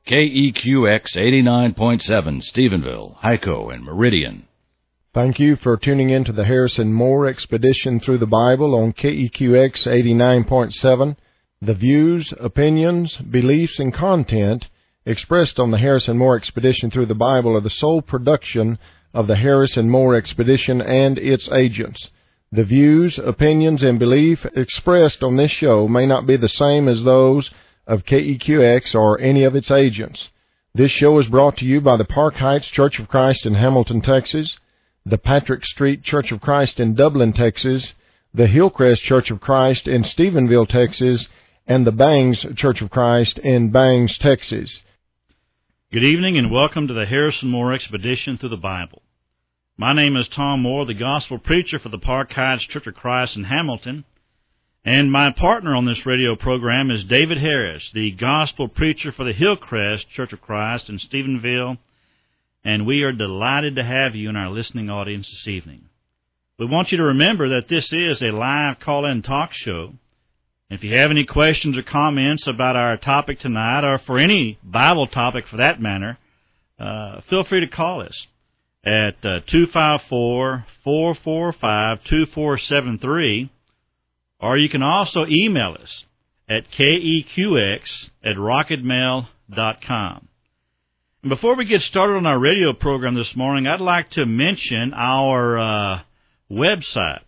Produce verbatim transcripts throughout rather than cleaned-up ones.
K E Q X eighty-nine point seven, Stephenville, Hyco, and Meridian. Thank you for tuning in to the Harrison Moore Expedition Through the Bible on K E Q X eighty-nine point seven. The views, opinions, beliefs, and content expressed on the Harrison Moore Expedition Through the Bible are the sole production of the Harrison Moore Expedition and its agents. The views, opinions, and belief expressed on this show may not be the same as those of K E Q X or any of its agents. This show is brought to you by the Park Heights Church of Christ in Hamilton, Texas, the Patrick Street Church of Christ in Dublin, Texas, the Hillcrest Church of Christ in Stephenville, Texas, and the Bangs Church of Christ in Bangs, Texas. Good evening and welcome to the Harrison Moore Expedition Through the Bible. My name is Tom Moore, the Gospel Preacher for the Park Heights Church of Christ in Hamilton, and my partner on this radio program is David Harris, the Gospel Preacher for the Hillcrest Church of Christ in Stephenville, and we are delighted to have you in our listening audience this evening. We want you to remember that this is a live call-in talk show. If you have any questions or comments about our topic tonight, or for any Bible topic for that matter, uh, feel free to call us at uh, two five four, four four five, two four seven three, or you can also email us at K E Q X at rocket mail dot com. And before we get started on our radio program this morning, I'd like to mention our uh, website.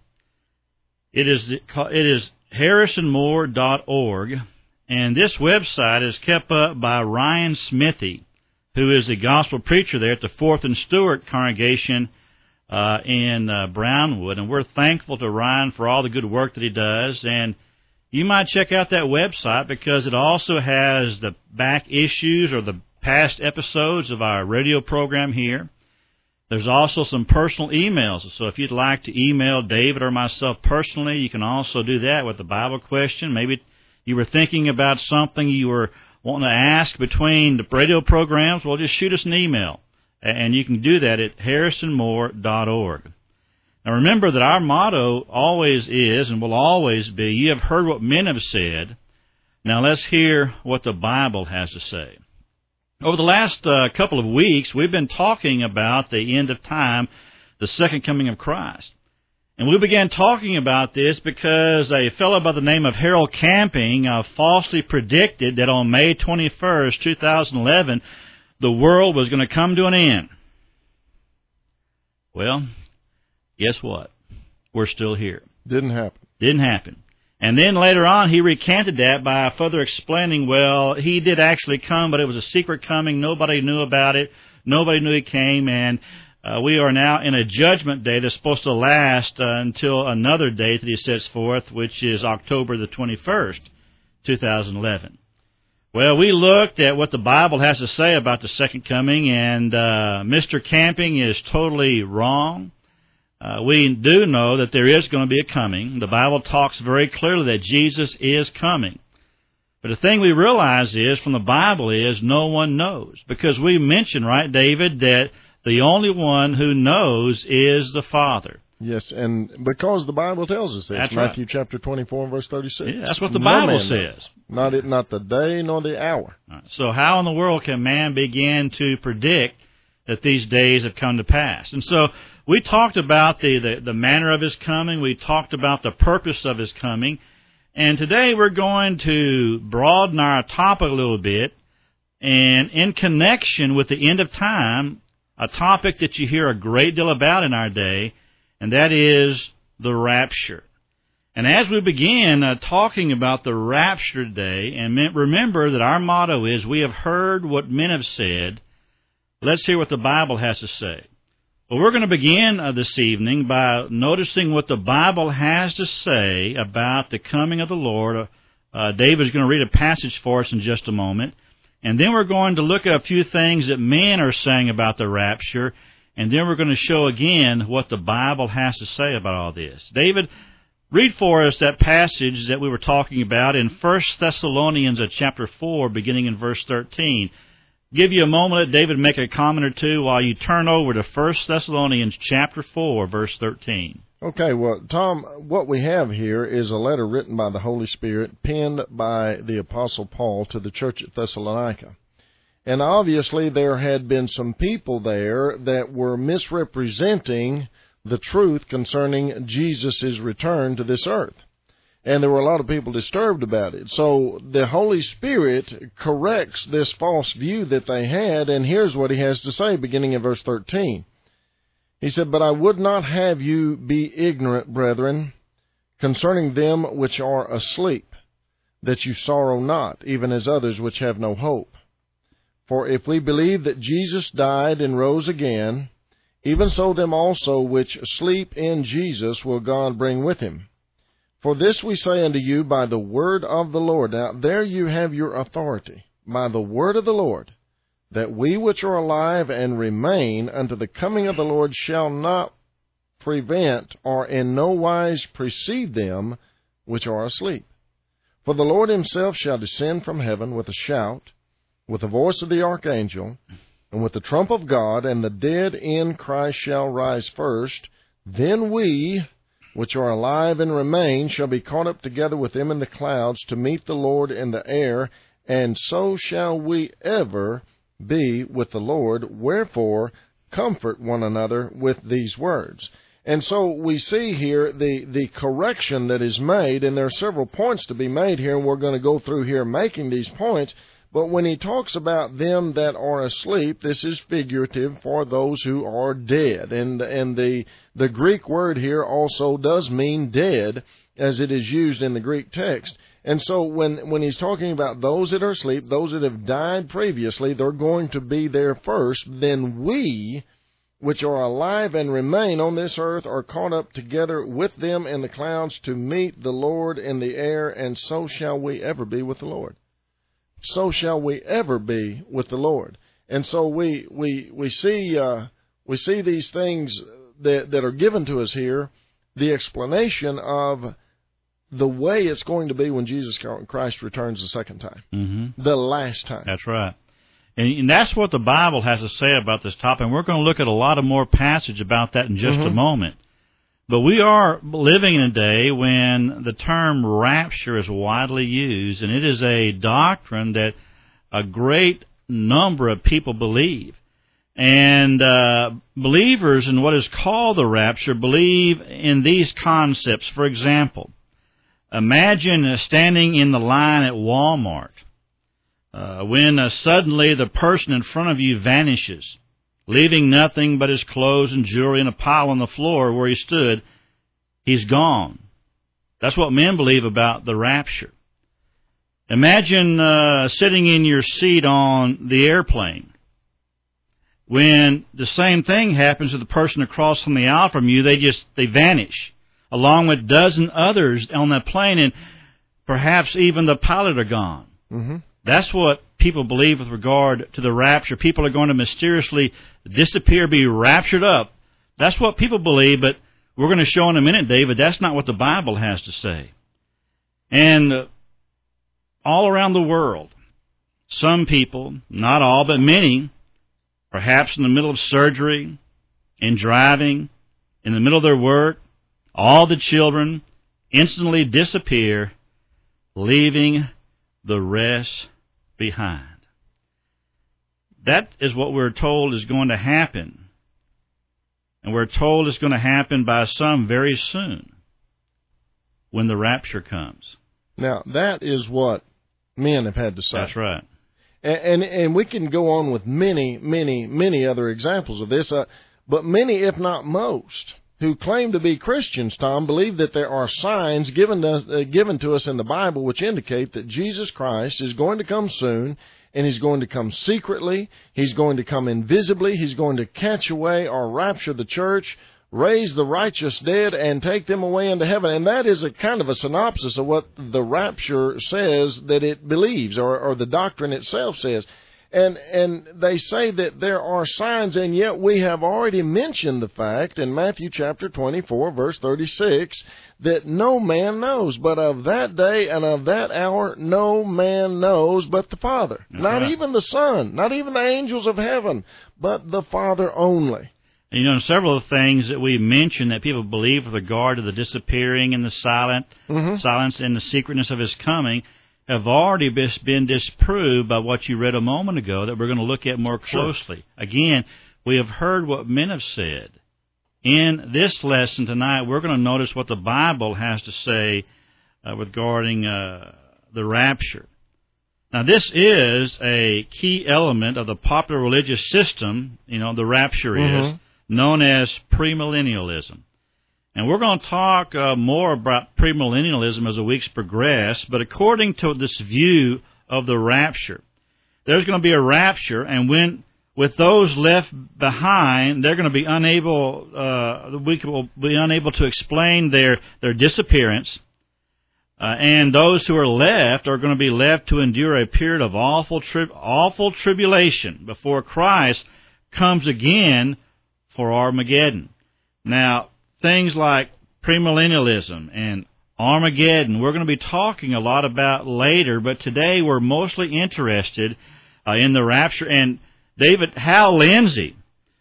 It is it is harrison moore dot org, and this website is kept up by Ryan Smithy, who is the gospel preacher there at the Fourth and Stewart congregation uh, in uh, Brownwood, and we're thankful to Ryan for all the good work that he does. And you might check out that website because it also has the back issues or the past episodes of our radio program here. There's also some personal emails, so if you'd like to email David or myself personally, you can also do that with a Bible question. Maybe you were thinking about something you were wanting to ask between the radio programs. Well, just shoot us an email, and you can do that at harrison moore dot org. Now, remember that our motto always is and will always be, you have heard what men have said. Now, let's hear what the Bible has to say. Over the last uh, couple of weeks, we've been talking about the end of time, the second coming of Christ. And we began talking about this because a fellow by the name of Harold Camping uh, falsely predicted that on May twenty-first, two thousand eleven, the world was going to come to an end. Well, guess what? We're still here. Didn't happen. Didn't happen. And then later on, he recanted that by further explaining, well, he did actually come, but it was a secret coming. Nobody knew about it. Nobody knew he came, and uh, we are now in a judgment day that's supposed to last uh, until another date that he sets forth, which is October the twenty-first, two thousand eleven. Well, we looked at what the Bible has to say about the second coming, and uh, Mister Camping is totally wrong. Uh, we do know that there is going to be a coming. The Bible talks very clearly that Jesus is coming. But the thing we realize is, from the Bible, is no one knows. Because we mentioned, right, David, that the only one who knows is the Father. Yes, and because the Bible tells us this, that's Matthew right. chapter twenty-four, verse thirty-six. Yeah, that's what the no Bible says. Knows. Not it, not the day nor the hour. Right. So how in the world can man begin to predict that these days have come to pass? And so we talked about the, the, the manner of his coming. We talked about the purpose of his coming. And today we're going to broaden our topic a little bit. And in connection with the end of time, a topic that you hear a great deal about in our day, and that is the rapture. And as we begin uh, talking about the rapture today, and remember that our motto is, we have heard what men have said, let's hear what the Bible has to say. Well, we're going to begin uh, this evening by noticing what the Bible has to say about the coming of the Lord. Uh, David is going to read a passage for us in just a moment. And then we're going to look at a few things that men are saying about the rapture. And then we're going to show again what the Bible has to say about all this. David, read for us that passage that we were talking about in First Thessalonians uh, chapter four, beginning in verse thirteen. Give you a moment, let David make a comment or two while you turn over to First Thessalonians chapter four, verse thirteen. Okay, well, Tom, what we have here is a letter written by the Holy Spirit, penned by the Apostle Paul to the church at Thessalonica. And obviously there had been some people there that were misrepresenting the truth concerning Jesus' return to this earth. And there were a lot of people disturbed about it. So the Holy Spirit corrects this false view that they had, and here's what he has to say, beginning in verse thirteen. He said, "But I would not have you be ignorant, brethren, concerning them which are asleep, that you sorrow not, even as others which have no hope. For if we believe that Jesus died and rose again, even so them also which sleep in Jesus will God bring with him. For this we say unto you by the word of the Lord." Now there you have your authority. By the word of the Lord, that we which are alive and remain unto the coming of the Lord shall not prevent or in no wise precede them which are asleep. For the Lord himself shall descend from heaven with a shout, with the voice of the archangel, and with the trump of God, and the dead in Christ shall rise first. Then we, which are alive and remain, shall be caught up together with them in the clouds to meet the Lord in the air, and so shall we ever be with the Lord. Wherefore, comfort one another with these words. And so we see here the, the correction that is made, and there are several points to be made here, and we're going to go through here making these points. But when he talks about them that are asleep, this is figurative for those who are dead. And and the the Greek word here also does mean dead, as it is used in the Greek text. And so when, when he's talking about those that are asleep, those that have died previously, they're going to be there first. Then we, which are alive and remain on this earth, are caught up together with them in the clouds to meet the Lord in the air, and so shall we ever be with the Lord. So shall we ever be with the Lord. And so we we we see uh, we see these things that that are given to us here, the explanation of the way it's going to be when Jesus Christ returns the second time, mm-hmm. the last time. That's right. And, and that's what the Bible has to say about this topic. And we're going to look at a lot of more passage about that in just mm-hmm. a moment. But we are living in a day when the term rapture is widely used, and it is a doctrine that a great number of people believe. And uh, believers in what is called the rapture believe in these concepts. For example, imagine standing in the line at Walmart uh, when uh, suddenly the person in front of you vanishes, leaving nothing but his clothes and jewelry in a pile on the floor where he stood. He's gone. That's what men believe about the rapture. Imagine uh, sitting in your seat on the airplane. When the same thing happens to the person across from the aisle from you, they just they vanish, along with a dozen others on that plane, and perhaps even the pilot are gone. Mm-hmm. That's what people believe with regard to the rapture. People are going to mysteriously disappear, be raptured up. That's what people believe, but we're going to show in a minute, David, that's not what the Bible has to say. And uh, all around the world, some people, not all, but many, perhaps in the middle of surgery, in driving, in the middle of their work, all the children instantly disappear, leaving the rest behind. That is what we're told is going to happen. And we're told it's going to happen by some very soon when the rapture comes. Now, that is what men have had to say. That's right. And, and, and we can go on with many, many, many other examples of this. Uh, but many, if not most, who claim to be Christians, Tom, believe that there are signs given to, uh, given to us in the Bible which indicate that Jesus Christ is going to come soon, and he's going to come secretly, he's going to come invisibly, he's going to catch away or rapture the church, raise the righteous dead, and take them away into heaven. And that is a kind of a synopsis of what the rapture says that it believes, or, or the doctrine itself says. And and they say that there are signs, and yet we have already mentioned the fact in Matthew chapter twenty-four, verse thirty-six, that no man knows, but of that day and of that hour no man knows but the Father. That's not right. even the Son, not even the angels of heaven, but the Father only. And, you know, several of the things that we mentioned that people believe with regard to the disappearing and the silent, mm-hmm. silence and the secretness of his coming have already been disproved by what you read a moment ago that we're going to look at more closely. Sure. Again, we have heard what men have said. In this lesson tonight, we're going to notice what the Bible has to say uh, regarding uh, the rapture. Now, this is a key element of the popular religious system, you know, the rapture mm-hmm. is, known as premillennialism. And we're going to talk uh, more about premillennialism as the weeks progress, but according to this view of the rapture, there's going to be a rapture, and when with those left behind, they're going to be unable, uh, we will be unable to explain their, their disappearance, uh, and those who are left are going to be left to endure a period of awful, tri- awful tribulation before Christ comes again for Armageddon. Now, things like premillennialism and Armageddon, we're going to be talking a lot about later, but today we're mostly interested uh, in the rapture. And David Hal Lindsey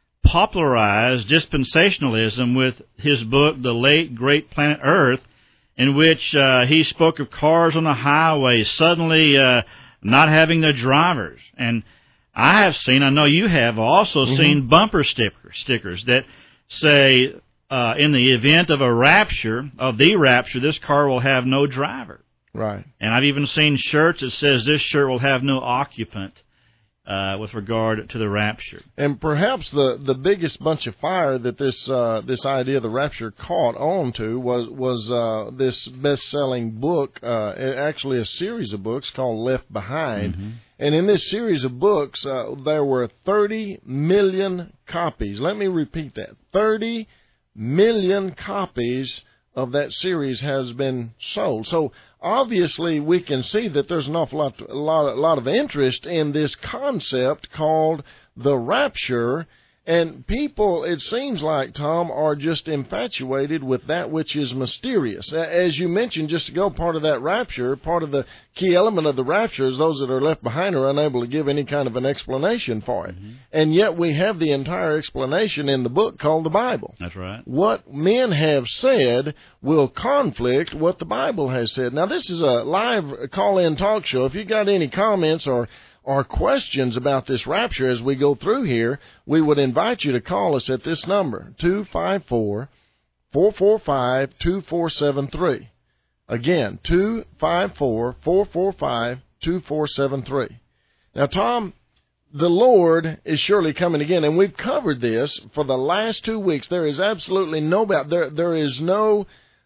popularized dispensationalism with his book, The Late Great Planet Earth, in which uh, he spoke of cars on the highway suddenly uh, not having their drivers. And I have seen, I know you have also mm-hmm. seen bumper sticker, stickers that say, uh, in the event of a rapture, of the rapture, this car will have no driver. Right. And I've even seen shirts that says this shirt will have no occupant. Uh, with regard to the rapture. And perhaps the, the biggest bunch of fire that this uh, this idea of the rapture caught on to was, was uh, this best-selling book, uh, actually a series of books called Left Behind. Mm-hmm. And in this series of books, uh, there were thirty million copies. Let me repeat that. thirty million copies of that series has been sold. So obviously we can see that there's an awful lot, a lot, a lot of interest in this concept called the rapture. And people, it seems like, Tom, are just infatuated with that which is mysterious. As you mentioned just ago, part of that rapture, part of the key element of the rapture is those that are left behind are unable to give any kind of an explanation for it. Mm-hmm. And yet we have the entire explanation in the book called the Bible. That's right. What men have said will conflict what the Bible has said. Now, this is a live call-in talk show. If you got any comments or or questions about this rapture as we go through here, we would invite you to call us at this number, two five four, four four five, two four seven three. Again, two five four, four four five, two four seven three. Now, Tom, the Lord is surely coming again, and we've covered this for the last two weeks. There is absolutely no doubt. There, there is no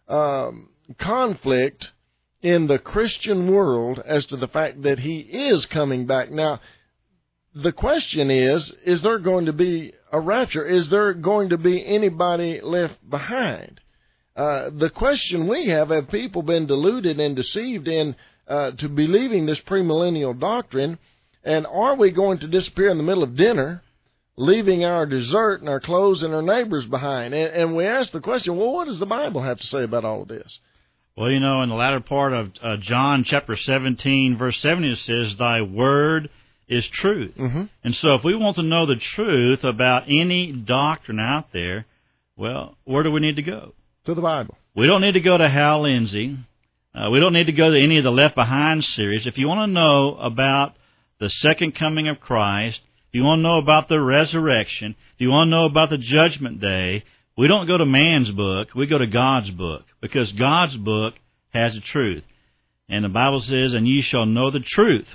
um, conflict in the Christian world as to the fact that he is coming back. Now, the question is, is there going to be a rapture? Is there going to be anybody left behind? Uh, the question we have, have people been deluded and deceived in uh, to believing this premillennial doctrine? And are we going to disappear in the middle of dinner, leaving our dessert and our clothes and our neighbors behind? And, and we ask the question, well, what does the Bible have to say about all of this? Well, you know, in the latter part of uh, John chapter seventeen, verse seventy, it says, Thy word is truth. Mm-hmm. And so if we want to know the truth about any doctrine out there, well, where do we need to go? To the Bible. We don't need to go to Hal Lindsey. Uh, we don't need to go to any of the Left Behind series. If you want to know about the second coming of Christ, if you want to know about the resurrection, if you want to know about the judgment day, we don't go to man's book, we go to God's book, because God's book has the truth. And the Bible says, and ye shall know the truth,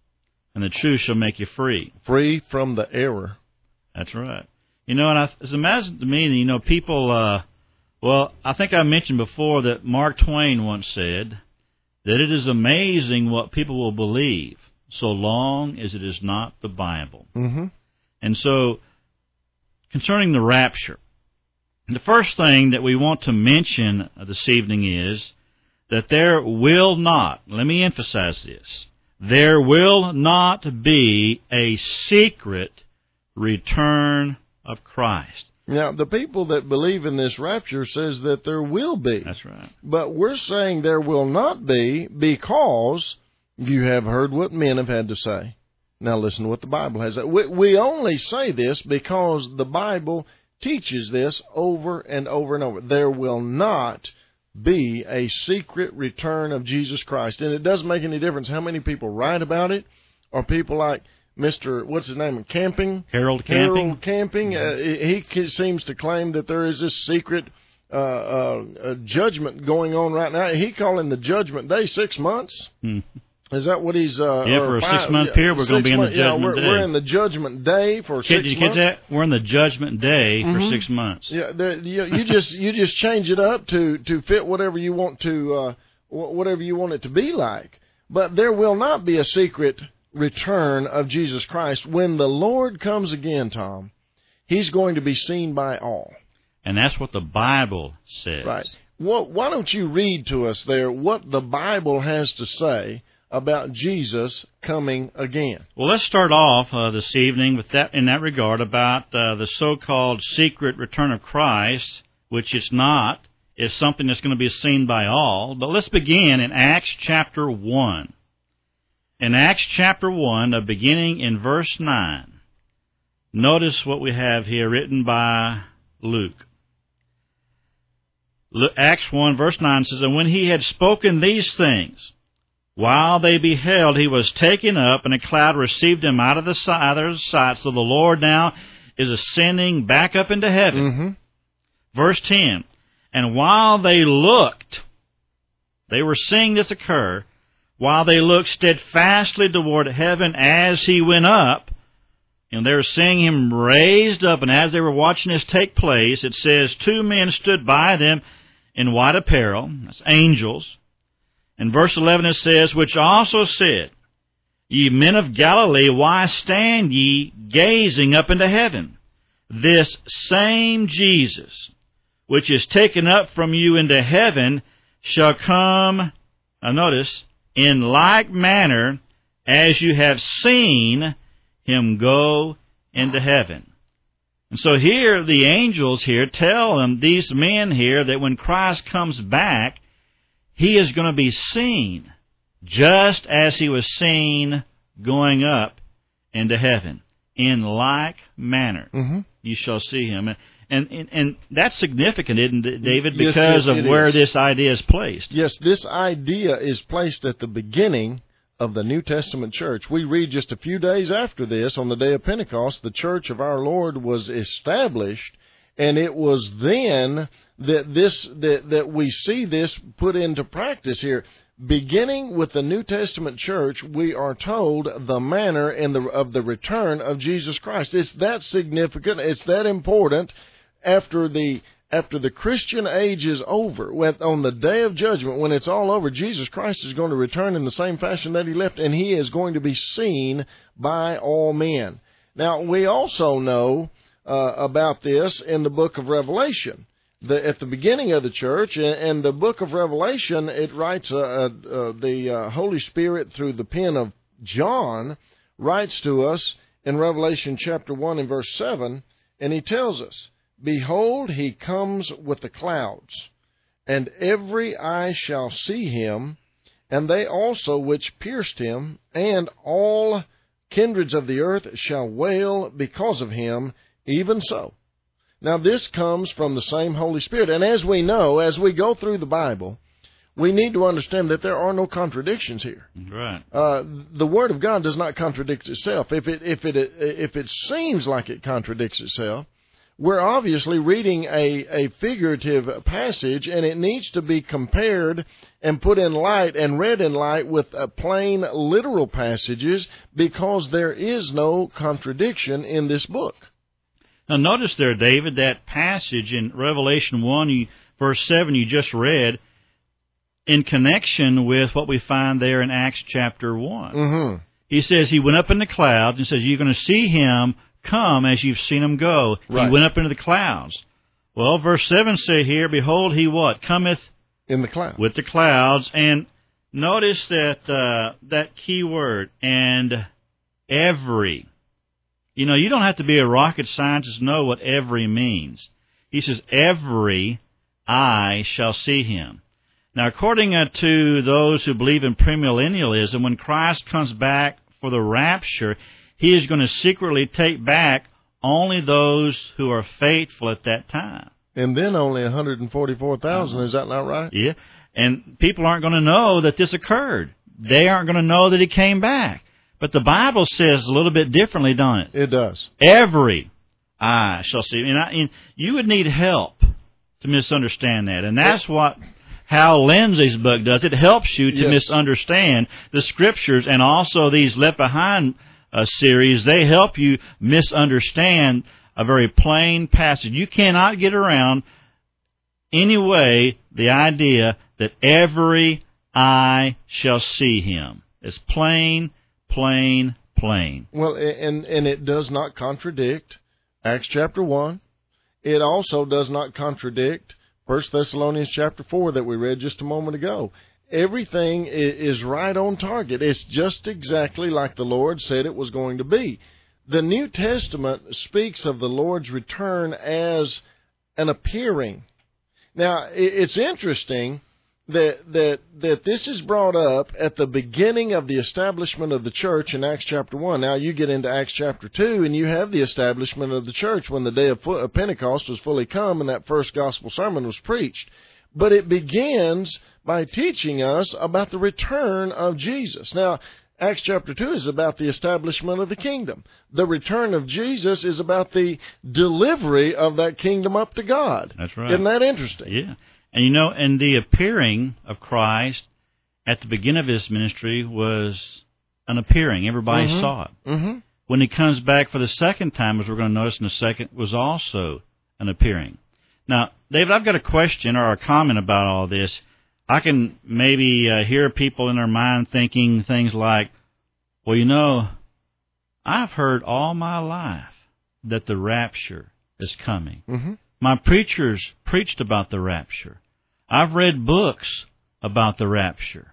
and the truth shall make you free. Free from the error. That's right. You know, and I, it's amazing to me that, you know, people, uh, well, I think I mentioned before that Mark Twain once said that it is amazing what people will believe so long as it is not the Bible. Mm-hmm. And so, concerning the rapture, the first thing that we want to mention this evening is that there will not, let me emphasize this, there will not be a secret return of Christ. Now, the people that believe in this rapture says that there will be. That's right. But we're saying there will not be because you have heard what men have had to say. Now listen to what the Bible has. We, we only say this because the Bible teaches this over and over and over. There will not be a secret return of Jesus Christ. And it doesn't make any difference how many people write about it, or people like Mister what's his name, Camping? Harold Camping. Harold Camping. Mm-hmm. Uh, he seems to claim that there is this secret uh, uh, uh, judgment going on right now. He calling the judgment day six months. Hmm. Is that what he's... Uh, yeah, for a five, six-month yeah, period, we're going to be in the month, judgment yeah, we're, day. We're in the judgment day for Kid, six did you months. get that? We're in the judgment day mm-hmm. for six months. Yeah, the, you, you just you just change it up to, to fit whatever you want to uh, whatever you want it to be like. But there will not be a secret return of Jesus Christ. When the Lord comes again, Tom, He's going to be seen by all. And that's what the Bible says. Right. Well, why don't you read to us there what the Bible has to say about Jesus coming again? Well, let's start off uh, this evening with that in that regard about uh, the so-called secret return of Christ, which it's not. It's something that's going to be seen by all. But let's begin in Acts chapter one. In Acts chapter one, uh, beginning in verse nine, notice what we have here written by Luke. Acts one, verse nine says, "And when he had spoken these things, while they beheld, he was taken up, and a cloud received him out of the sight." So the Lord now is ascending back up into heaven. Mm-hmm. Verse ten, "And while they looked," they were seeing this occur, "while they looked steadfastly toward heaven as he went up," and they were seeing him raised up, and as they were watching this take place, it says, "Two men stood by them in white apparel," that's angels. In verse eleven it says, "Which also said, Ye men of Galilee, why stand ye gazing up into heaven? This same Jesus, which is taken up from you into heaven, shall come," now notice, "in like manner as you have seen him go into heaven." And so here, the angels here tell them, these men here, that when Christ comes back, He is going to be seen just as He was seen going up into heaven. In like manner, mm-hmm. you shall see Him. And, and and that's significant, isn't it, David, because yes, it, of it where is. this idea is placed. Yes, this idea is placed at the beginning of the New Testament church. We read just a few days after this, on the day of Pentecost, the church of our Lord was established, and it was then that this that, that we see this put into practice here. Beginning with the New Testament church, we are told the manner and the, of the return of Jesus Christ. It's that significant, it's that important. After the After the Christian age is over, on the day of judgment, when it's all over, Jesus Christ is going to return in the same fashion that He left, and He is going to be seen by all men. Now, we also know uh, about this in the book of Revelation. The, at the beginning of the church, and the book of Revelation, it writes, uh, uh, the uh, Holy Spirit, through the pen of John, writes to us in Revelation chapter one and verse seven, and he tells us, "Behold, He comes with the clouds, and every eye shall see Him, and they also which pierced Him, and all kindreds of the earth shall wail because of Him, even so." Now, this comes from the same Holy Spirit. And as we know, as we go through the Bible, we need to understand that there are no contradictions here. Right. Uh, the Word of God does not contradict itself. If it if it if it seems like it contradicts itself, we're obviously reading a, a figurative passage, and it needs to be compared and put in light and read in light with uh, plain literal passages, because there is no contradiction in this book. Now, notice there, David, that passage in Revelation one, you, verse seven, you just read, in connection with what we find there in Acts chapter one. Mm-hmm. He says He went up in the clouds, and says, "You're going to see Him come as you've seen Him go." Right. He went up into the clouds. Well, verse seven say here, "Behold, He what? Cometh in the clouds." With the clouds. And notice that uh, that key word, "and every." You know, you don't have to be a rocket scientist to know what every means. He says, "Every eye shall see Him." Now, according uh, to those who believe in premillennialism, when Christ comes back for the rapture, He is going to secretly take back only those who are faithful at that time. And then only one hundred forty-four thousand. Uh-huh. Is that not right? Yeah. And people aren't going to know that this occurred. They aren't going to know that he came back. But the Bible says a little bit differently, don't it? It does. Every eye shall see. And, I, and you would need help to misunderstand that. And that's what Hal Lindsey's book does. It helps you to yes. misunderstand the Scriptures, and also these Left Behind uh, series, they help you misunderstand a very plain passage. You cannot get around any way the idea that every eye shall see him. It's plain, plain, plain. Well, and and it does not contradict Acts chapter one. It also does not contradict First Thessalonians chapter four that we read just a moment ago. Everything is right on target. It's just exactly like the Lord said it was going to be. The New Testament speaks of the Lord's return as an appearing. Now, it's interesting that that that this is brought up at the beginning of the establishment of the church in Acts chapter one. Now, you get into Acts chapter two, and you have the establishment of the church when the day of Pentecost was fully come and that first gospel sermon was preached. But it begins by teaching us about the return of Jesus. Now, Acts chapter two is about the establishment of the kingdom. The return of Jesus is about the delivery of that kingdom up to God. That's right. Isn't that interesting? Yeah. And you know, and the appearing of Christ at the beginning of his ministry was an appearing. Everybody mm-hmm. saw it. Mm-hmm. When he comes back for the second time, as we're going to notice in a second, was also an appearing. Now, David, I've got a question or a comment about all this. I can maybe uh, hear people in their mind thinking things like, well, you know, I've heard all my life that the rapture is coming. Mm-hmm. My preachers preached about the rapture. I've read books about the rapture.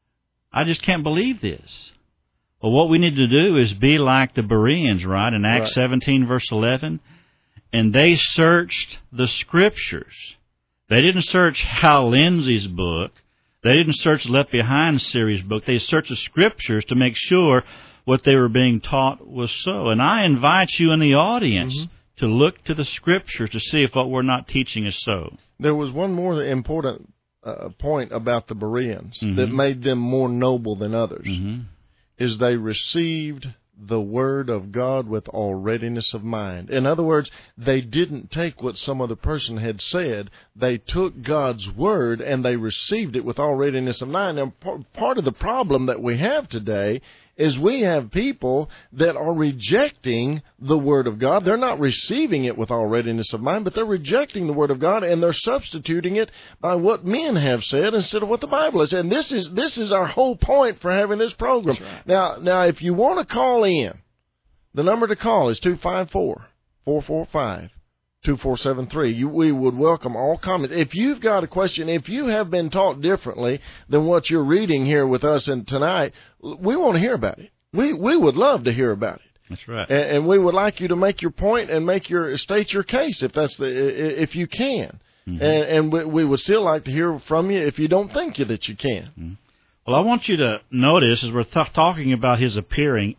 I just can't believe this. Well, what we need to do is be like the Bereans, right, in Acts right. seventeen, verse eleven. And they searched the Scriptures. They didn't search Hal Lindsey's book. They didn't search Left Behind series book. They searched the Scriptures to make sure what they were being taught was so. And I invite you in the audience mm-hmm. to look to the Scriptures to see if what we're not teaching is so. There was one more important uh, point about the Bereans mm-hmm. that made them more noble than others, mm-hmm. is they received the Word of God with all readiness of mind. In other words, they didn't take what some other person had said. They took God's Word and they received it with all readiness of mind. Now, part of the problem that we have today is we have people that are rejecting the Word of God. They're not receiving it with all readiness of mind, but they're rejecting the Word of God, and they're substituting it by what men have said instead of what the Bible has said. And this is this is our whole point for having this program. Right. Now, now, if you want to call in, the number to call is two five four, four four five, two four seven three. You, we would welcome all comments. If you've got a question, if you have been taught differently than what you're reading here with us in tonight, we want to hear about it. We we would love to hear about it. That's right. And, and we would like you to make your point and make your state your case if that's the if you can. Mm-hmm. And, and we, we would still like to hear from you if you don't think you that you can. Mm-hmm. Well, I want you to notice as we're th- talking about his appearing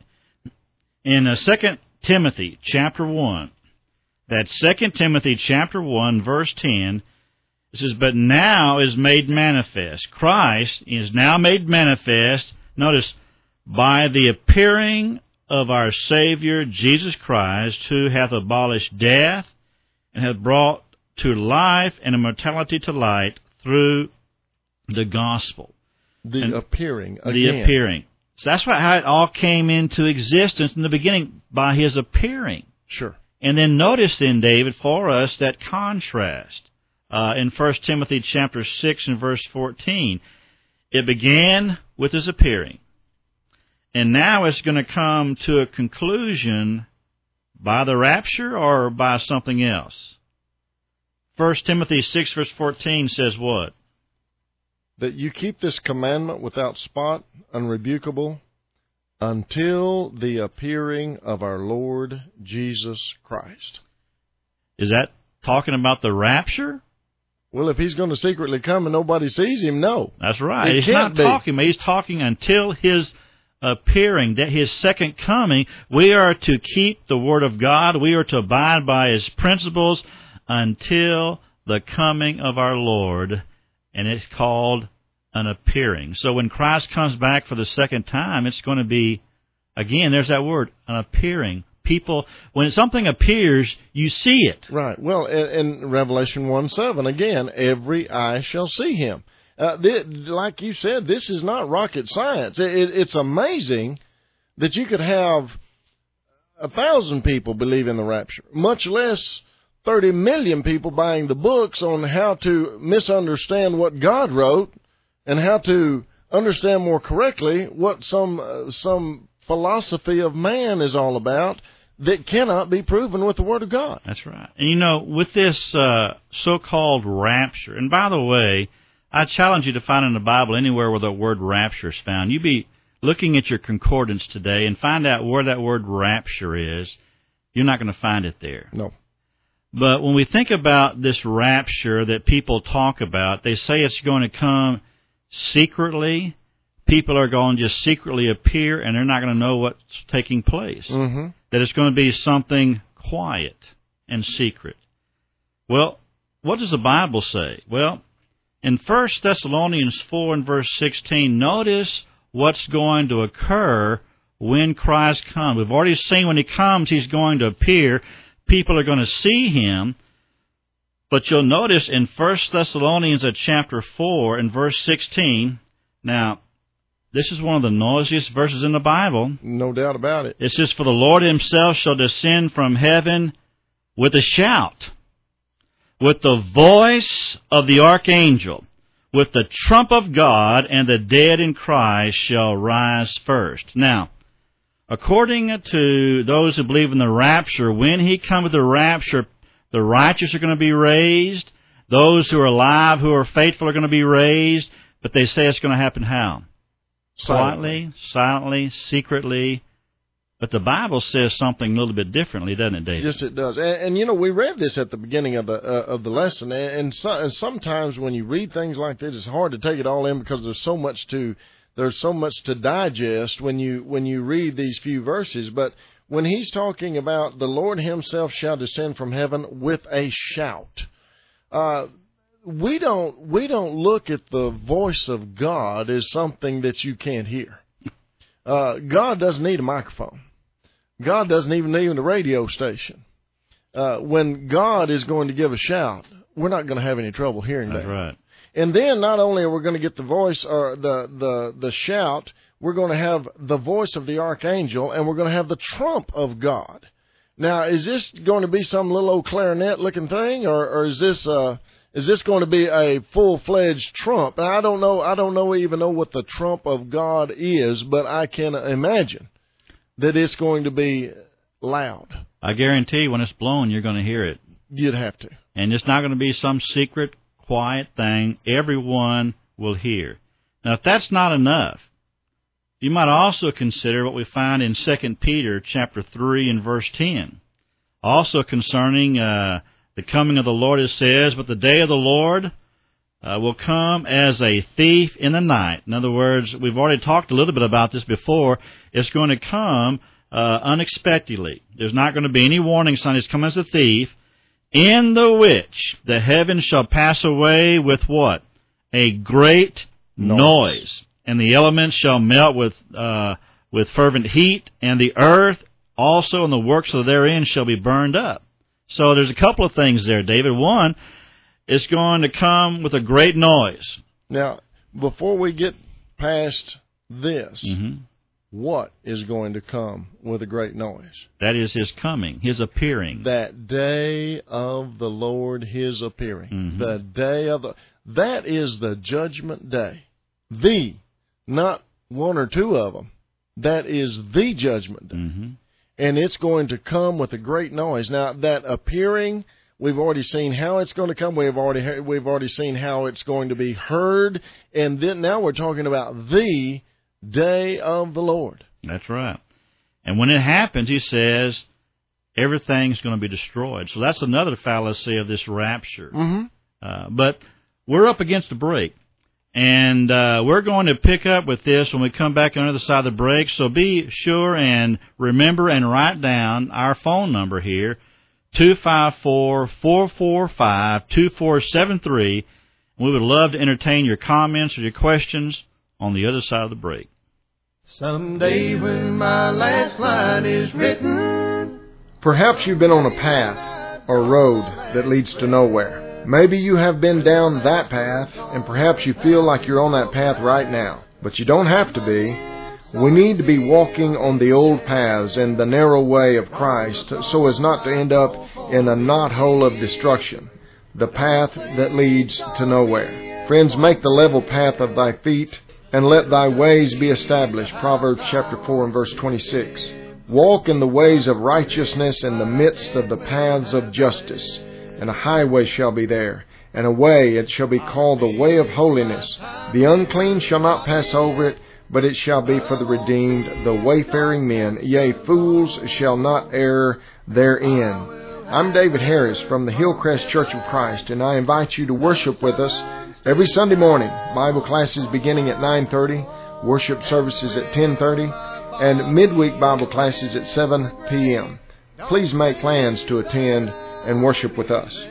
in uh, Second Timothy chapter one. That Second Timothy chapter one, verse ten, it says, "But now is made manifest." Christ is now made manifest, notice, by the appearing of our Savior, Jesus Christ, who hath abolished death, and hath brought to life and immortality to light through the gospel. The and appearing again. The appearing. So that's why, how it all came into existence in the beginning, by his appearing. Sure. And then notice then, David, for us, that contrast uh, in First Timothy chapter six and verse fourteen. It began with his appearing. And now it's going to come to a conclusion by the rapture or by something else. First Timothy six verse fourteen says what? That you keep this commandment without spot, unrebukable, until the appearing of our Lord Jesus Christ. Is that talking about the rapture? Well, if he's going to secretly come and nobody sees him, no. That's right. It he's not be. talking, he's talking until his appearing, that his second coming. We are to keep the Word of God. We are to abide by his principles until the coming of our Lord, and it's called an appearing. So when Christ comes back for the second time, it's going to be, again, there's that word, an appearing. People, when something appears, you see it. Right. Well, in, in Revelation one seven, again, every eye shall see him. Uh, th- like you said, this is not rocket science. It, it, it's amazing that you could have a thousand people believe in the rapture, much less thirty million people buying the books on how to misunderstand what God wrote and how to understand more correctly what some uh, some philosophy of man is all about that cannot be proven with the Word of God. That's right. And you know, with this uh, so-called rapture, and by the way, I challenge you to find in the Bible anywhere where the word rapture is found. You be looking at your concordance today and find out where that word rapture is. You're not going to find it there. No. But when we think about this rapture that people talk about, they say it's going to come secretly. People are going to just secretly appear, and they're not going to know what's taking place. Mm-hmm. That it's going to be something quiet and secret. Well, what does the Bible say? Well, in First Thessalonians four and verse sixteen, notice what's going to occur when Christ comes. We've already seen when He comes, He's going to appear. People are going to see Him. But you'll notice in First Thessalonians at chapter four and verse sixteen, now, this is one of the noisiest verses in the Bible. No doubt about it. It says, "For the Lord Himself shall descend from heaven with a shout, with the voice of the archangel, with the trump of God, and the dead in Christ shall rise first." Now, according to those who believe in the rapture, when He comes with the rapture, the righteous are going to be raised. Those who are alive, who are faithful, are going to be raised. But they say it's going to happen how? Quietly, silently, secretly. But the Bible says something a little bit differently, doesn't it, David? Yes, it does. And, and you know, we read this at the beginning of the uh, of the lesson, and, and, so, and sometimes when you read things like this, it's hard to take it all in because there's so much to there's so much to digest when you when you read these few verses. But when He's talking about the Lord Himself shall descend from heaven with a shout, uh, we don't we don't look at the voice of God as something that you can't hear. Uh, God doesn't need a microphone. God doesn't even need a radio station. Uh, when God is going to give a shout, we're not going to have any trouble hearing That's that. That's right. And then not only are we going to get the voice or the, the, the shout, we're going to have the voice of the archangel, and we're going to have the trump of God. Now, is this going to be some little old clarinet-looking thing, or, or is this uh, is this going to be a full-fledged trump? And I don't know. I don't know even know what the trump of God is, but I can imagine that it's going to be loud. I guarantee when it's blown, you're going to hear it. You'd have to. And it's not going to be some secret, quiet thing. Everyone will hear. Now, if that's not enough, you might also consider what we find in Second Peter chapter three and verse ten. Also concerning uh, the coming of the Lord, it says, "But the day of the Lord uh, will come as a thief in the night." In other words, we've already talked a little bit about this before. It's going to come uh, unexpectedly. There's not going to be any warning sign. It's come as a thief, "in the which the heavens shall pass away with" what? "A great noise. noise. And the elements shall melt with uh, with fervent heat, and the earth also and the works of therein shall be burned up." So there's a couple of things there, David. One, it's going to come with a great noise. Now, before we get past this, mm-hmm. what is going to come with a great noise? That is His coming, His appearing. That day of the Lord, His appearing. Mm-hmm. The day of the... That is the judgment day. The... Not one or two of them. That is the judgment day. Mm-hmm. And it's going to come with a great noise. Now, that appearing, we've already seen how it's going to come. We've already we've already seen how it's going to be heard. And then now we're talking about the day of the Lord. That's right. And when it happens, He says, everything's going to be destroyed. So that's another fallacy of this rapture. Mm-hmm. Uh, but we're up against the break. And uh, we're going to pick up with this when we come back on the other side of the break. So be sure and remember and write down our phone number here, two five four, four four five, two four seven three. We would love to entertain your comments or your questions on the other side of the break. Someday when my last line is written. Perhaps you've been on a path or road that leads to nowhere. Maybe you have been down that path, and perhaps you feel like you're on that path right now. But you don't have to be. We need to be walking on the old paths in the narrow way of Christ so as not to end up in a knothole of destruction, the path that leads to nowhere. Friends, make the level path of thy feet, and let thy ways be established. Proverbs chapter four and verse twenty-six. Walk in the ways of righteousness in the midst of the paths of justice, and a highway shall be there, and a way, it shall be called the way of holiness. The unclean shall not pass over it, but it shall be for the redeemed, the wayfaring men. Yea, fools shall not err therein. I'm David Harris from the Hillcrest Church of Christ, and I invite you to worship with us every Sunday morning. Bible classes beginning at nine thirty, worship services at ten thirty, and midweek Bible classes at seven p.m. Please make plans to attend and worship with us.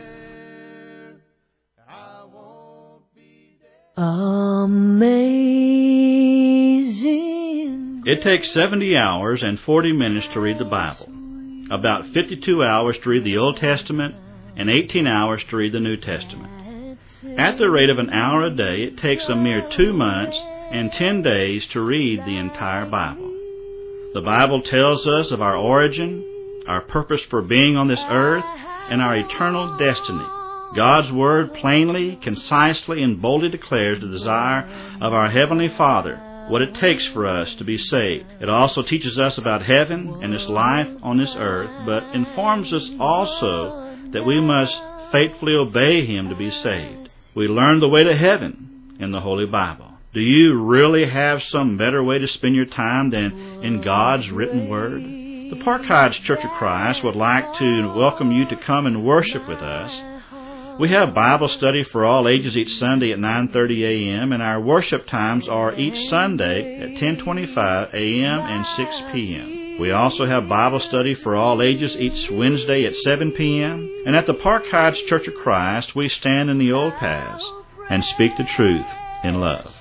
Amazing. It takes seventy hours and forty minutes to read the Bible, about fifty-two hours to read the Old Testament, and eighteen hours to read the New Testament. At the rate of an hour a day, it takes a mere two months and ten days to read the entire Bible. The Bible tells us of our origin, our purpose for being on this earth, and our eternal destiny. God's Word plainly, concisely, and boldly declares the desire of our Heavenly Father, what it takes for us to be saved. It also teaches us about heaven and its life on this earth, but informs us also that we must faithfully obey Him to be saved. We learn the way to heaven in the Holy Bible. Do you really have some better way to spend your time than in God's written Word? The Park Heights Church of Christ would like to welcome you to come and worship with us. We have Bible study for all ages each Sunday at nine thirty a.m., and our worship times are each Sunday at ten twenty-five a.m. and six p.m. We also have Bible study for all ages each Wednesday at seven p.m. And at the Park Heights Church of Christ, we stand in the old paths and speak the truth in love.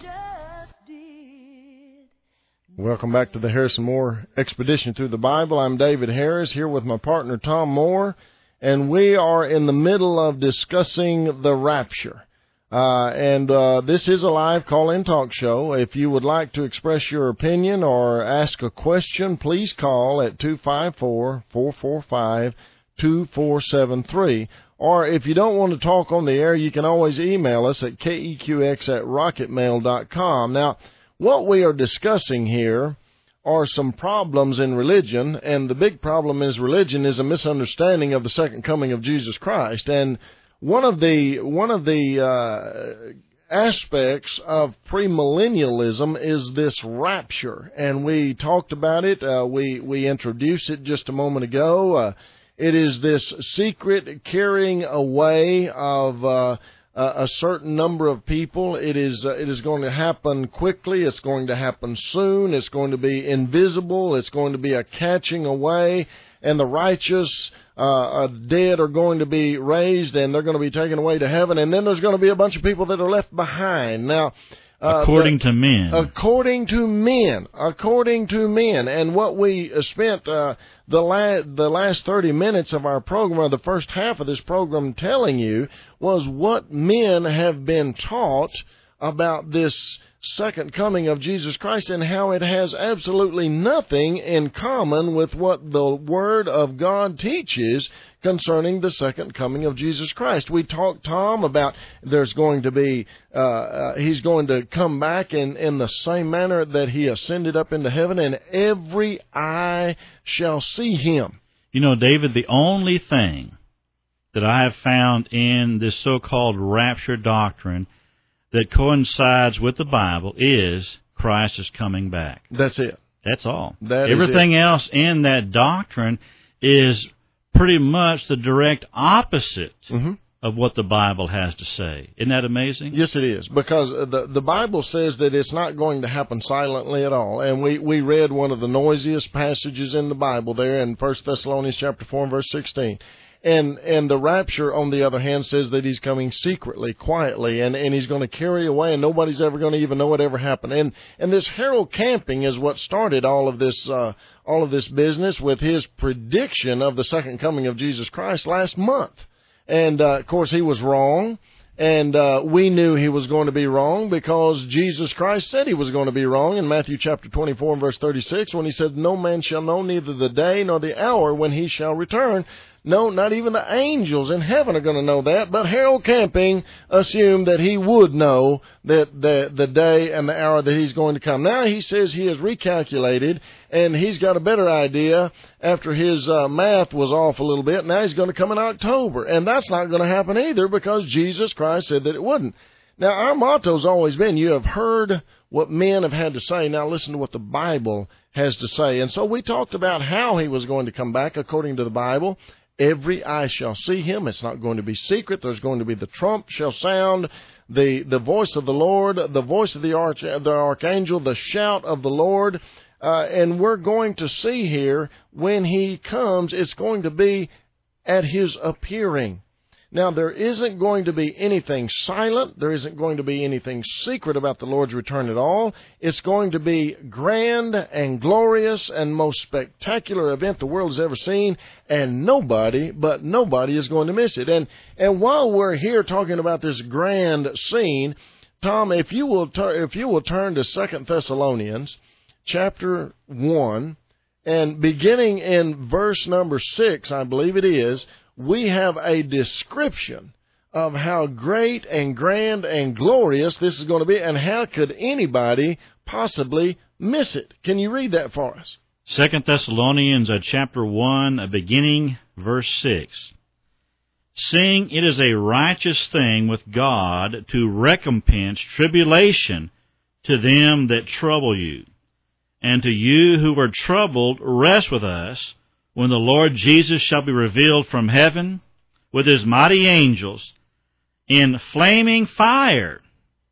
Welcome back to the Harrison Moore Expedition Through the Bible. I'm David Harris, here with my partner Tom Moore, and we are in the middle of discussing the rapture. Uh, and uh, this is a live call-in talk show. If you would like to express your opinion or ask a question, please call at two five four, four four five, two four seven three. Or if you don't want to talk on the air, you can always email us at k e q x at rocket mail dot com. Now, what we are discussing here are some problems in religion, and the big problem is religion is a misunderstanding of the second coming of Jesus Christ. And one of the one of the uh, aspects of premillennialism is this rapture, and we talked about it. Uh, we we introduced it just a moment ago. Uh, it is this secret carrying away of Uh, Uh, a certain number of people. It is uh, it is going to happen quickly. It's going to happen soon. It's going to be invisible. It's going to be a catching away, and the righteous uh, uh, dead are going to be raised, and they're going to be taken away to heaven. And then there's going to be a bunch of people that are left behind. Now, uh, according the, to men, according to men, according to men, and what we spent uh, the last the last thirty minutes of our program, or the first half of this program, telling you was what men have been taught about this second coming of Jesus Christ, and how it has absolutely nothing in common with what the Word of God teaches concerning the second coming of Jesus Christ. We talked, Tom, about there's going to be, uh, uh, He's going to come back in, in the same manner that He ascended up into heaven, and every eye shall see Him. You know, David, the only thing that I have found in this so-called rapture doctrine that coincides with the Bible is Christ is coming back. That's it. That's all. That Everything is it. else in that doctrine is pretty much the direct opposite mm-hmm. of what the Bible has to say. Isn't that amazing? Yes, it is, because the the Bible says that it's not going to happen silently at all. And we, we read one of the noisiest passages in the Bible there in First Thessalonians chapter four and verse sixteen. And and the rapture, on the other hand, says that he's coming secretly, quietly, and, and he's going to carry away, and nobody's ever going to even know what ever happened. And and this Harold Camping is what started all of this uh, all of this business with his prediction of the second coming of Jesus Christ last month. And uh, of course, he was wrong. And uh, we knew he was going to be wrong because Jesus Christ said he was going to be wrong in Matthew chapter twenty-four and verse thirty-six when he said, "No man shall know neither the day nor the hour when he shall return." No, not even the angels in heaven are going to know that. But Harold Camping assumed that he would know that the, the day and the hour that he's going to come. Now he says he has recalculated, and he's got a better idea after his uh, math was off a little bit. Now he's going to come in October. And that's not going to happen either because Jesus Christ said that it wouldn't. Now, our motto's always been, you have heard what men have had to say. Now listen to what the Bible has to say. And so we talked about how he was going to come back according to the Bible. Every eye shall see him. It's not going to be secret. There's going to be the trump shall sound, the the voice of the Lord, the voice of the, arch, the archangel, the shout of the Lord. Uh, and we're going to see here when he comes, it's going to be at his appearing. Now, there isn't going to be anything silent. There isn't going to be anything secret about the Lord's return at all. It's going to be grand and glorious and most spectacular event the world has ever seen, and nobody, but nobody is going to miss it. And and while we're here talking about this grand scene, Tom, if you will tur- if you will turn to Second Thessalonians chapter one, and beginning in verse number six, I believe it is, we have a description of how great and grand and glorious this is going to be, and how could anybody possibly miss it. Can you read that for us? Second Thessalonians uh, chapter one, uh, beginning verse six. Seeing it is a righteous thing with God to recompense tribulation to them that trouble you, and to you who are troubled rest with us, when the Lord Jesus shall be revealed from heaven with his mighty angels in flaming fire,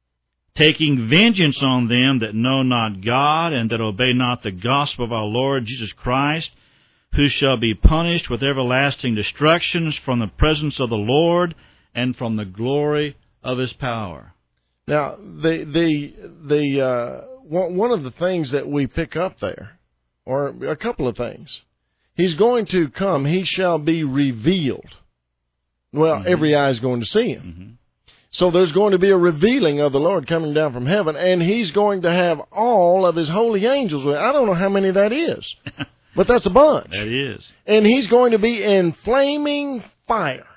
taking vengeance on them that know not God and that obey not the gospel of our Lord Jesus Christ, who shall be punished with everlasting destructions from the presence of the Lord and from the glory of his power. Now, the the the uh, one of the things that we pick up there, or a couple of things. He's going to come. He shall be revealed. Well, mm-hmm. Every eye is going to see him. Mm-hmm. So there's going to be a revealing of the Lord coming down from heaven, and he's going to have all of his holy angels with him. I don't know how many that is, but that's a bunch. That is. And he's going to be in flaming fire.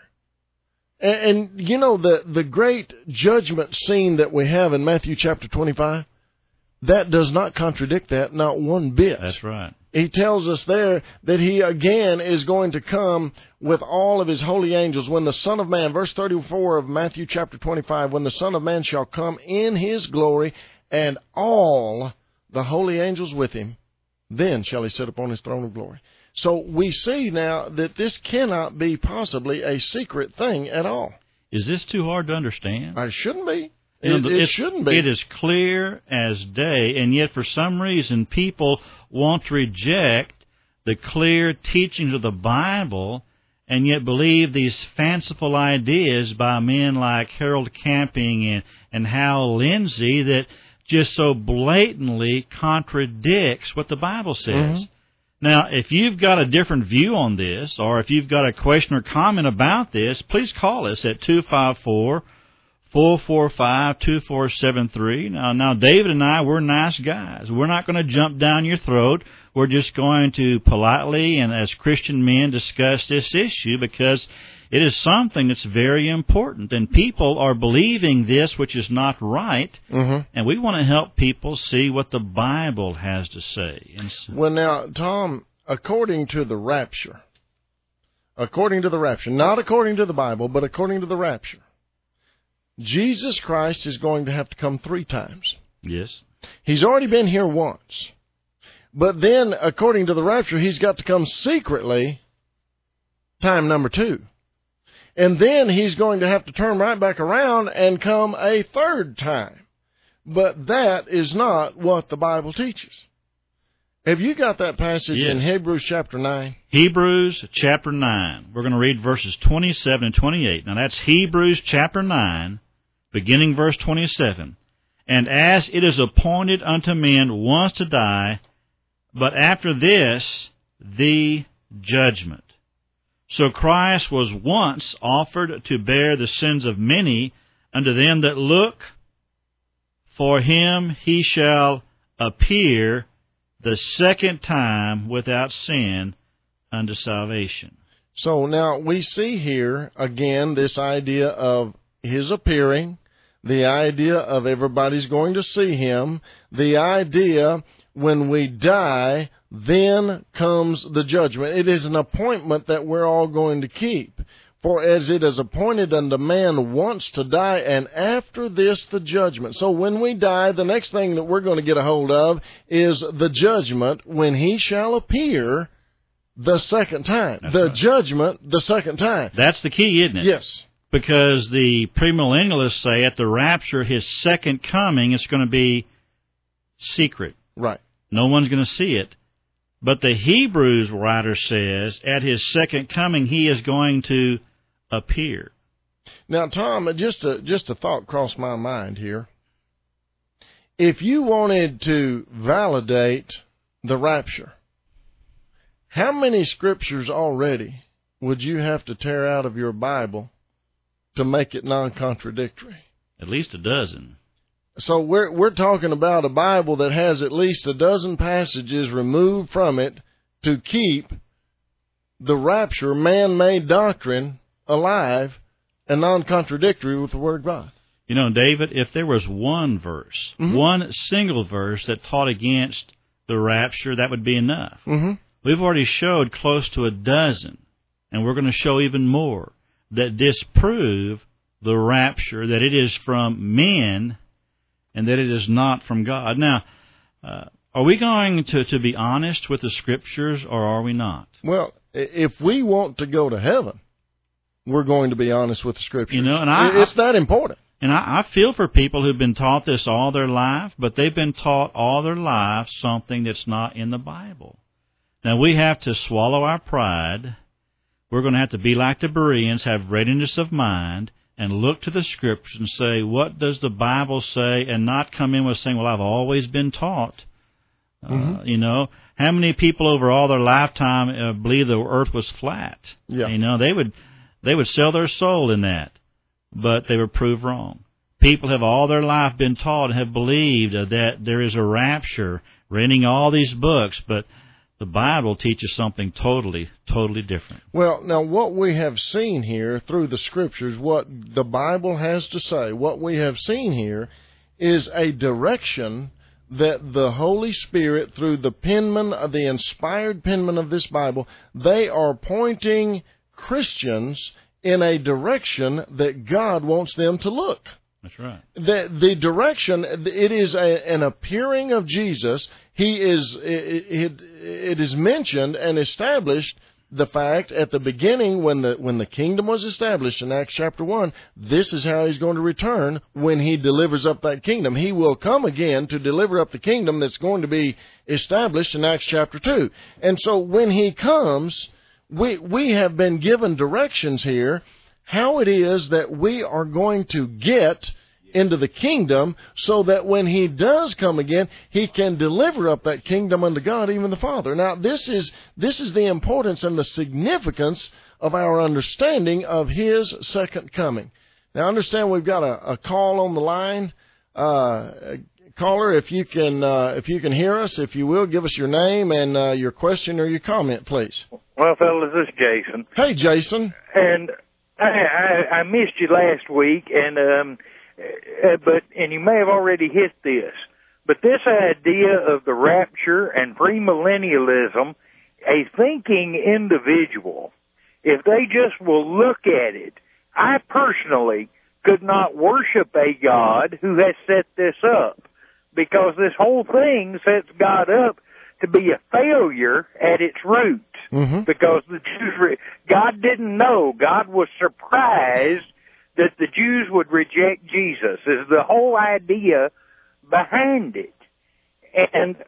And, and you know, the, the great judgment scene that we have in Matthew chapter twenty-five, that does not contradict that, not one bit. That's right. He tells us there that he again is going to come with all of his holy angels. When the Son of Man, verse thirty-four of Matthew chapter twenty-five, when the Son of Man shall come in his glory, and all the holy angels with him, then shall he sit upon his throne of glory. So we see now that this cannot be possibly a secret thing at all. Is this too hard to understand? It shouldn't be. You know, it, it it shouldn't be. It is clear as day, and yet for some reason people want to reject the clear teachings of the Bible and yet believe these fanciful ideas by men like Harold Camping and, and Hal Lindsey that just so blatantly contradicts what the Bible says. Mm-hmm. Now, if you've got a different view on this, or if you've got a question or comment about this, please call us at two five four, four four five, two four seven three. Now, now, David and I, we're nice guys. We're not going to jump down your throat. We're just going to politely and as Christian men discuss this issue because it is something that's very important. And people are believing this, which is not right. Mm-hmm. And we want to help people see what the Bible has to say. And so, well, now, Tom, according to the rapture, according to the rapture, not according to the Bible, but according to the rapture, Jesus Christ is going to have to come three times. Yes. He's already been here once. But then, according to the rapture, he's got to come secretly time number two. And then he's going to have to turn right back around and come a third time. But that is not what the Bible teaches. Have you got that passage Yes. in Hebrews chapter nine? Hebrews chapter nine. We're going to read verses twenty-seven and twenty-eight. Now that's Hebrews chapter nine, beginning verse twenty-seven. And as it is appointed unto men once to die, but after this, the judgment. So Christ was once offered to bear the sins of many unto them that look. For him he shall appear the second time without sin unto salvation. So now we see here, again, this idea of his appearing, the idea of everybody's going to see him, the idea when we die, then comes the judgment. It is an appointment that we're all going to keep. For as it is appointed unto man once to die, and after this the judgment. So when we die, the next thing that we're going to get a hold of is the judgment when he shall appear the second time. That's the right. judgment the second time. That's the key, isn't it? Yes. Because the premillennialists say at the rapture, his second coming, it's going to be secret. Right. No one's going to see it. But the Hebrews writer says at his second coming, he is going to appear. Now, Tom, just a, just a thought crossed my mind here. If you wanted to validate the rapture, how many scriptures already would you have to tear out of your Bible to make it non-contradictory? At least a dozen. So we're we're talking about a Bible that has at least a dozen passages removed from it to keep the rapture, man-made doctrine, alive and non-contradictory with the Word of God. You know, David, if there was one verse, Mm-hmm. one single verse that taught against the rapture, that would be enough. Mm-hmm. We've already showed close to a dozen, and we're going to show even more, that disprove the rapture, that it is from men and that it is not from God. Now, uh, are we going to, to be honest with the Scriptures, or are we not? Well, if we want to go to heaven, we're going to be honest with the Scriptures. You know, and I, it's that important. And I, I feel for people who've been taught this all their life, but they've been taught all their life something that's not in the Bible. Now, we have to swallow our pride. We're going to have to be like the Bereans, have readiness of mind, and look to the Scriptures and say, what does the Bible say, and not come in with saying, well, I've always been taught. Mm-hmm. Uh, you know, how many people over all their lifetime uh, believe the earth was flat? Yeah. You know, they would they would sell their soul in that, but they were proved wrong. People have all their life been taught and have believed uh, that there is a rapture, reading all these books, but the Bible teaches something totally, totally different. Well, now what we have seen here through the Scriptures, what the Bible has to say, what we have seen here is a direction that the Holy Spirit, through the penman, of the inspired penman of this Bible, they are pointing Christians in a direction that God wants them to look. That's right. The, the direction, it is a, an appearing of Jesus. He is, it, it, it is mentioned and established the fact at the beginning when the, when the kingdom was established in Acts chapter one, this is how he's going to return when he delivers up that kingdom. He will come again to deliver up the kingdom that's going to be established in Acts chapter two. And so when he comes, we, we have been given directions here how it is that we are going to get into the kingdom so that when he does come again, he can deliver up that kingdom unto God, even the Father. Now, this is this is the importance and the significance of our understanding of his second coming. Now, understand we've got a, a call on the line. Uh, caller, if you can uh, if you can hear us, if you will, give us your name and uh, your question or your comment, please. Well, fellas, this is Jason. Hey, Jason. And I, I, I missed you last week, and um, uh, but and you may have already hit this, but this idea of the rapture and premillennialism, a thinking individual, if they just will look at it, I personally could not worship a God who has set this up, because this whole thing sets God up to be a failure at its roots. Mm-hmm. Because the Jews, re- God didn't know. God was surprised that the Jews would reject Jesus. Is the whole idea behind it. And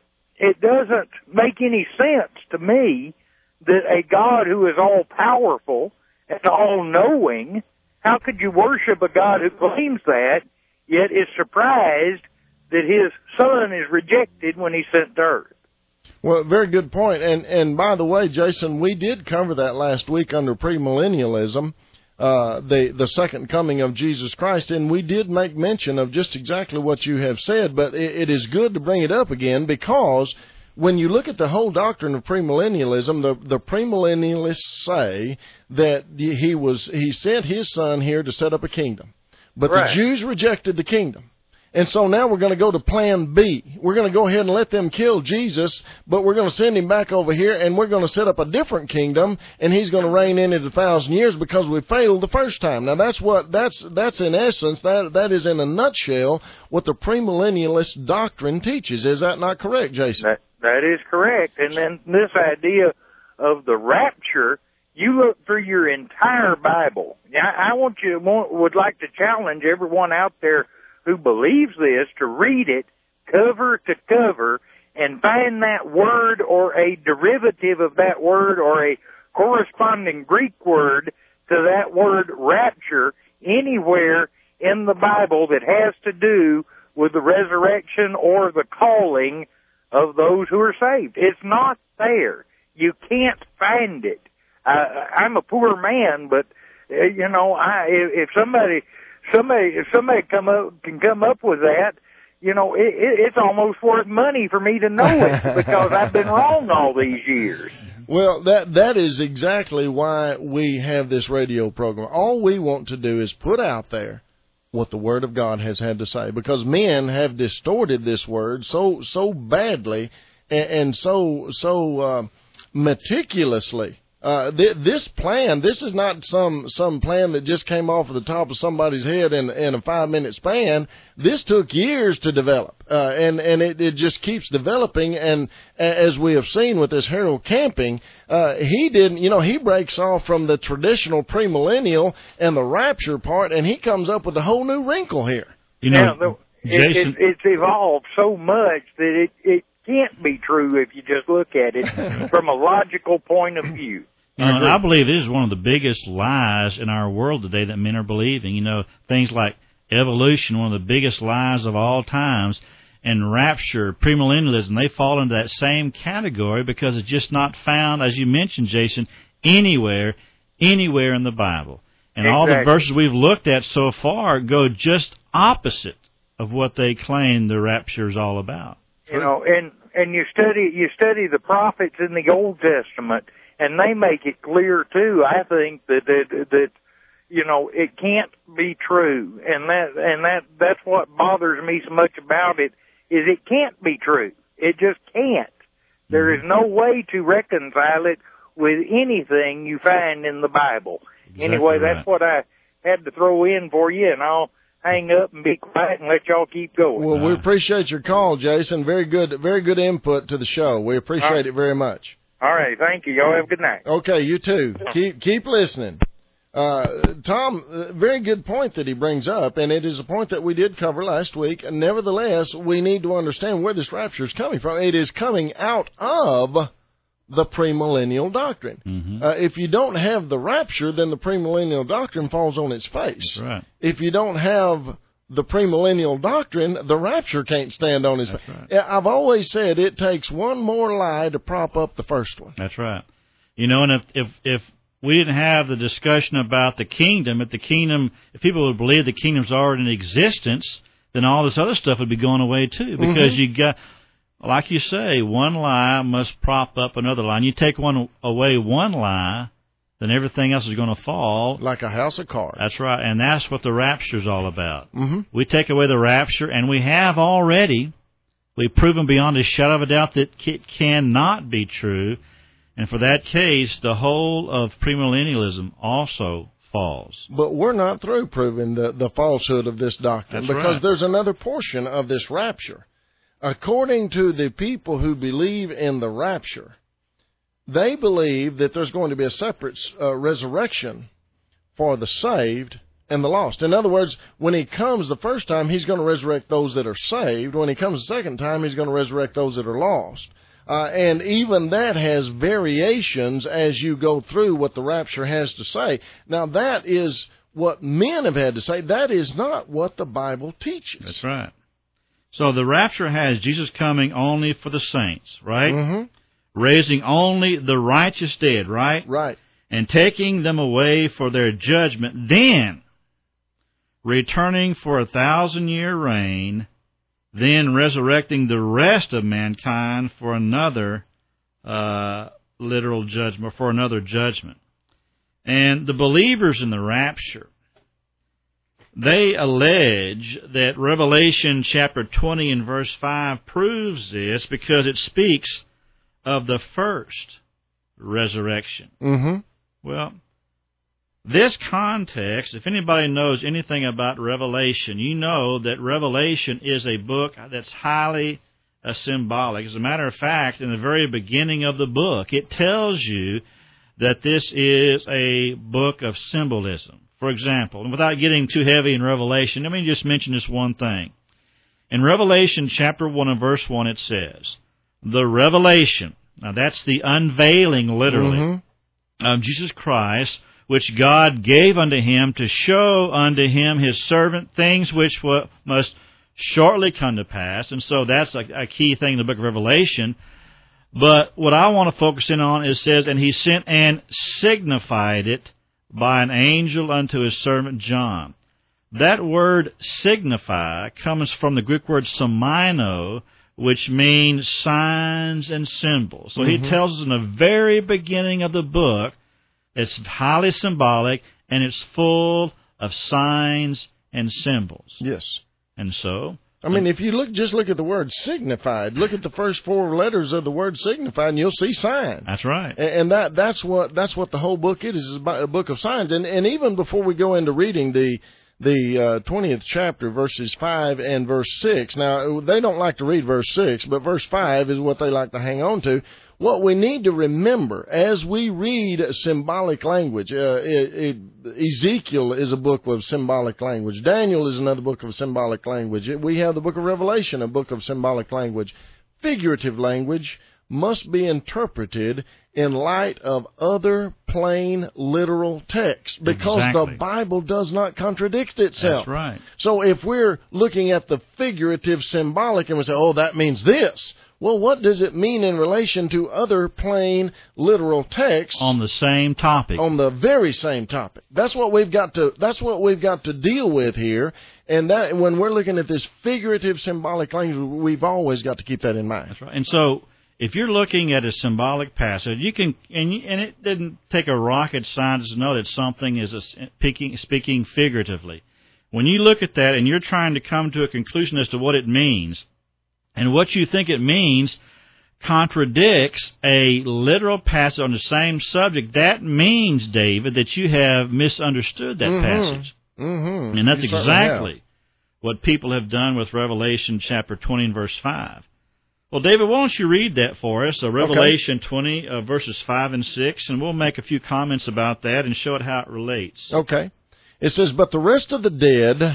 it doesn't make any sense to me that a God who is all-powerful and all-knowing, how could you worship a God who claims that, yet is surprised that his son is rejected when he's sent to earth? Well, very good point. And, and by the way, Jason, we did cover that last week under premillennialism, uh, the, the second coming of Jesus Christ, and we did make mention of just exactly what you have said, but it, it is good to bring it up again because when you look at the whole doctrine of premillennialism, the, the premillennialists say that he was he sent his son here to set up a kingdom. But right. The Jews rejected the kingdom. And so now we're going to go to plan B. We're going to go ahead and let them kill Jesus, but we're going to send him back over here, and we're going to set up a different kingdom, and he's going to reign in it a thousand years because we failed the first time. Now, that's what that's that's in essence, that that is in a nutshell what the premillennialist doctrine teaches. Is that not correct, Jason? That, that is correct. And then this idea of the rapture, you look through your entire Bible. I, I want you want, would like to challenge everyone out there who believes this to read it cover to cover and find that word or a derivative of that word or a corresponding Greek word to that word rapture anywhere in the Bible that has to do with the resurrection or the calling of those who are saved. It's not there. You can't find it. Uh, I'm a poor man, but, uh, you know, I, if somebody... Somebody, if somebody come up can come up with that, you know, it, it, it's almost worth money for me to know it because I've been wrong all these years. Well, that that is exactly why we have this radio program. All we want to do is put out there what the Word of God has had to say, because men have distorted this Word so so badly and, and so so uh, meticulously. Uh, th- this plan, this is not some some plan that just came off of the top of somebody's head in, in a five-minute span. This took years to develop, uh, and, and it, it just keeps developing. And as we have seen with this Harold Camping, uh, he didn't, you know, he breaks off from the traditional premillennial and the rapture part, and he comes up with a whole new wrinkle here. You know, yeah, the, it, it, it's evolved so much that it, it can't be true if you just look at it from a logical point of view. You know, and I believe it is one of the biggest lies in our world today that men are believing. You know, things like evolution, one of the biggest lies of all times, and rapture, premillennialism, they fall into that same category because it's just not found, as you mentioned, Jason, anywhere, anywhere in the Bible. And exactly. All the verses we've looked at so far go just opposite of what they claim the rapture is all about. You know, and, and you study you study the prophets in the Old Testament, and they make it clear, too, I think, that, that, that, you know, it can't be true. And that, and that, that's what bothers me so much about it, is it can't be true. It just can't. There is no way to reconcile it with anything you find in the Bible. Exactly anyway, right. That's what I had to throw in for you, and I'll hang up and be quiet and let y'all keep going. Well, we appreciate your call, Jason. Very good, very good input to the show. We appreciate right. it very much. All right, thank you. Y'all have a good night. Okay, you too. Keep keep listening. Uh, Tom, uh, very good point that he brings up, and it is a point that we did cover last week. Nevertheless, we need to understand where this rapture is coming from. It is coming out of the premillennial doctrine. Mm-hmm. Uh, if you don't have the rapture, then the premillennial doctrine falls on its face. That's right. If you don't have the premillennial doctrine, the rapture can't stand on his face. Right. I've always said it takes one more lie to prop up the first one. That's right. You know, and if if if we didn't have the discussion about the kingdom, if the kingdom, if people would believe the kingdom's already in existence, then all this other stuff would be going away too. Because mm-hmm. you got, like you say, one lie must prop up another lie. And you take one away, one lie, then everything else is going to fall. Like a house of cards. That's right, and that's what the rapture is all about. Mm-hmm. We take away the rapture, and we have already, we've proven beyond a shadow of a doubt that it cannot be true, and for that case, the whole of premillennialism also falls. But we're not through proving the, the falsehood of this doctrine, that's because right. there's another portion of this rapture. According to the people who believe in the rapture, they believe that there's going to be a separate uh, resurrection for the saved and the lost. In other words, when he comes the first time, he's going to resurrect those that are saved. When he comes the second time, he's going to resurrect those that are lost. Uh, and even that has variations as you go through what the rapture has to say. Now, that is what men have had to say. That is not what the Bible teaches. That's right. So the rapture has Jesus coming only for the saints, right? Mm-hmm. Raising only the righteous dead, right? Right. And taking them away for their judgment, then returning for a thousand-year reign, then resurrecting the rest of mankind for another uh, literal judgment, for another judgment. And the believers in the rapture, they allege that Revelation chapter twenty and verse five proves this because it speaks of the first resurrection. Mm-hmm. Well, this context, if anybody knows anything about Revelation, you know that Revelation is a book that's highly uh, symbolic. As a matter of fact, in the very beginning of the book, it tells you that this is a book of symbolism. For example, and without getting too heavy in Revelation, let me just mention this one thing. In Revelation chapter one and verse one, it says, the revelation, now that's the unveiling, literally, mm-hmm. of Jesus Christ, which God gave unto him to show unto him his servant things which must shortly come to pass. And so that's a, a key thing in the book of Revelation. But what I want to focus in on is says, and he sent and signified it by an angel unto his servant John. That word signify comes from the Greek word semino, which means signs and symbols. So mm-hmm. he tells us in the very beginning of the book, it's highly symbolic, and it's full of signs and symbols. Yes. And so... I mean, if you look, just look at the word signified. Look at the first four letters of the word signified, and you'll see sign. That's right. And that that's what that's what the whole book is, is a book of signs. And and even before we go into reading the the uh, twentieth chapter, verses five and verse six. Now, they don't like to read verse six, but verse five is what they like to hang on to. What we need to remember as we read symbolic language, uh, it, it, Ezekiel is a book of symbolic language. Daniel is another book of symbolic language. We have the book of Revelation, a book of symbolic language. Figurative language must be interpreted in light of other plain literal text because exactly. the Bible does not contradict itself. That's right. So if we're looking at the figurative symbolic and we say, oh, that means this, well, what does it mean in relation to other plain literal texts on the same topic? On the very same topic. That's what we've got to. That's what we've got to deal with here. And that when we're looking at this figurative symbolic language, we've always got to keep that in mind. That's right. And so, if you're looking at a symbolic passage, you can, and, you, and it didn't take a rocket scientist to know that something is a, speaking, speaking figuratively. When you look at that and you're trying to come to a conclusion as to what it means, and what you think it means contradicts a literal passage on the same subject, that means, David, that you have misunderstood that mm-hmm. passage. Mm-hmm. And that's you exactly what people have done with Revelation chapter twenty and verse five. Well, David, why don't you read that for us, so Revelation okay. twenty, uh, verses five and six, and we'll make a few comments about that and show it how it relates. Okay. It says, but the rest of the dead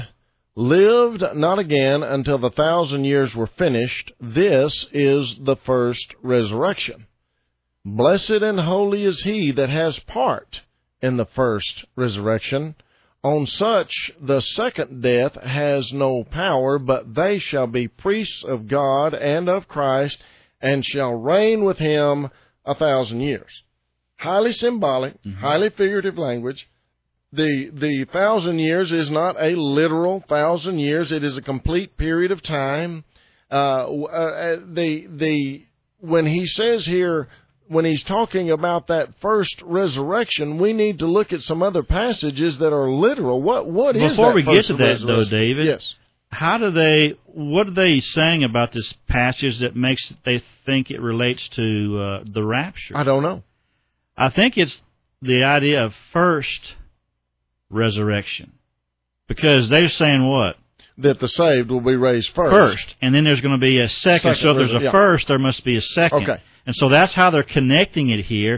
lived not again until the thousand years were finished. This is the first resurrection. Blessed and holy is he that has part in the first resurrection. On such the second death has no power, but they shall be priests of God and of Christ, and shall reign with him a thousand years. Highly symbolic, mm-hmm. highly figurative language. The the thousand years is not a literal thousand years. It is a complete period of time. Uh, uh, the the when he says here, when he's talking about that first resurrection, we need to look at some other passages that are literal. What what Before is that we get to that, though, resurrection? David? Yes. How do they? What are they saying about this passage that makes they think it relates to uh, the rapture? I don't know. I think it's the idea of first resurrection, because they're saying what? That the saved will be raised first. First, and then there's going to be a second. second so if there's a yeah. first, there must be a second. Okay. And so that's how they're connecting it here.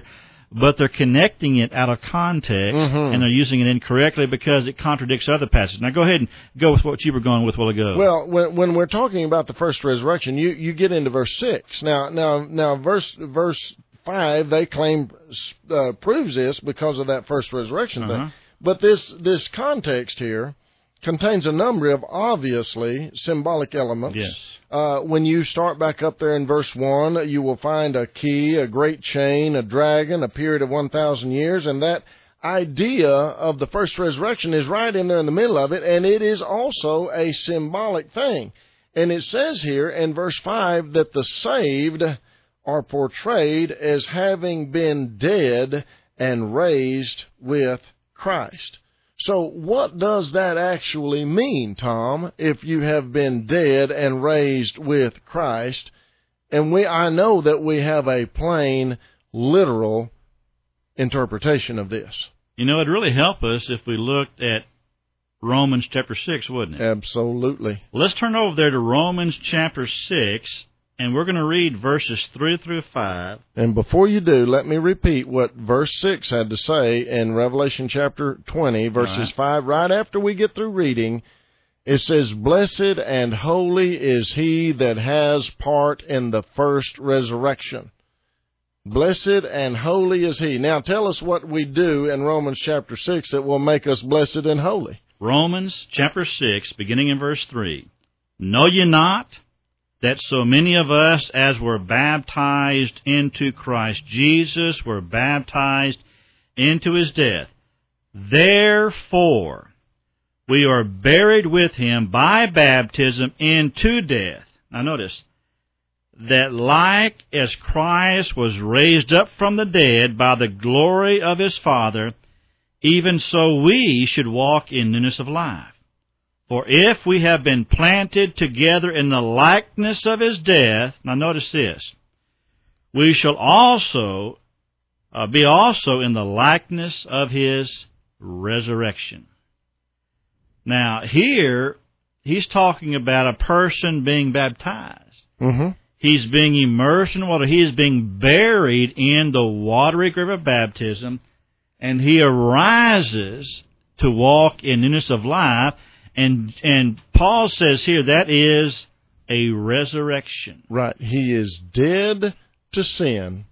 but they're connecting it out of context, Mm-hmm. and they're using it incorrectly because it contradicts other passages. Now, go ahead and go with what you were going with a while ago. Well, when, when we're talking about the first resurrection, you, you get into verse six. Now, now, now, verse verse five, they claim uh, proves this because of that first resurrection Uh-huh. thing. But this this context here contains a number of obviously symbolic elements. Yes. Uh, when you start back up there in verse one, you will find a key, a great chain, a dragon, a period of one thousand years, and that idea of the first resurrection is right in there in the middle of it, and it is also a symbolic thing. And it says here in verse five that the saved are portrayed as having been dead and raised with Christ. So what does that actually mean, Tom, if you have been dead and raised with Christ? And we, I know that we have a plain, literal interpretation of this. You know, it'd really help us if we looked at Romans chapter six, wouldn't it? Absolutely. Let's turn over there to Romans chapter six, and we're going to read verses three through five. And before you do, let me repeat what verse six had to say in Revelation chapter twenty, verses right. five. Right after we get through reading, it says, "Blessed and holy is he that has part in the first resurrection." Blessed and holy is he. Now tell us what we do in Romans chapter six that will make us blessed and holy. Romans chapter six, beginning in verse three. Know ye not that so many of us as were baptized into Christ Jesus were baptized into his death? Therefore, we are buried with him by baptism into death. Now notice, that like as Christ was raised up from the dead by the glory of his Father, even so we should walk in newness of life. For if we have been planted together in the likeness of his death, now notice this, we shall also uh, be also in the likeness of his resurrection. Now here, he's talking about a person being baptized. Mm-hmm. He's being immersed in water. He is being buried in the watery grave of baptism, and he arises to walk in newness of life. And and Paul says here that is a resurrection. Right. He is dead to sin,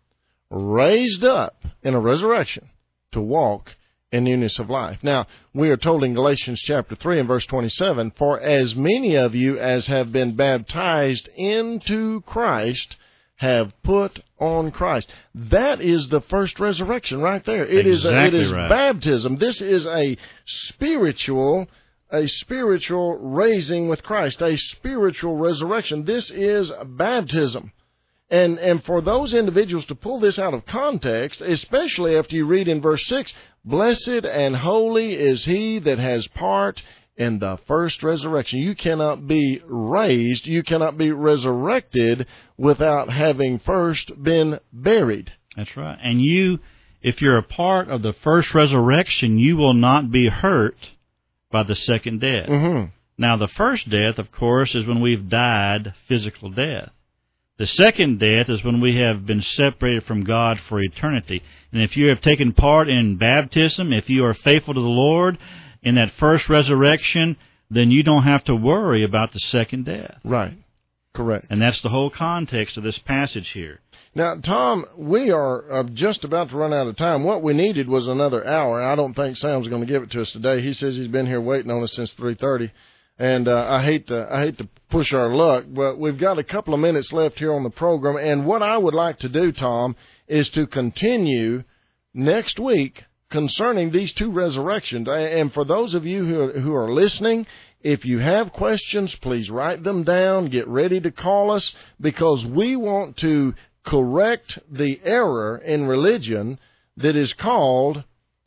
raised up in a resurrection to walk in newness of life. Now, we are told in Galatians chapter three and verse twenty-seven, "For as many of you as have been baptized into Christ have put on Christ." That is the first resurrection right there. It Exactly is a, it is right. baptism. This is a spiritual a spiritual raising with Christ, a spiritual resurrection. This is baptism. And and for those individuals to pull this out of context, especially after you read in verse six, "Blessed and holy is he that has part in the first resurrection." You cannot be raised, you cannot be resurrected without having first been buried. That's right. And you, if you're a part of the first resurrection, you will not be hurt by the second death. Mm-hmm. Now, the first death, of course, is when we've died physical death. The second death is when we have been separated from God for eternity. And if you have taken part in baptism, if you are faithful to the Lord in that first resurrection, then you don't have to worry about the second death. Right. Correct. And that's the whole context of this passage here. Now, Tom, we are uh, just about to run out of time. What we needed was another hour. I don't think Sam's going to give it to us today. He says he's been here waiting on us since three thirty. And uh, I hate to I hate to push our luck, but we've got a couple of minutes left here on the program. And what I would like to do, Tom, is to continue next week concerning these two resurrections. And for those of you who are, who are listening, if you have questions, please write them down. Get ready to call us, because we want to correct the error in religion that is called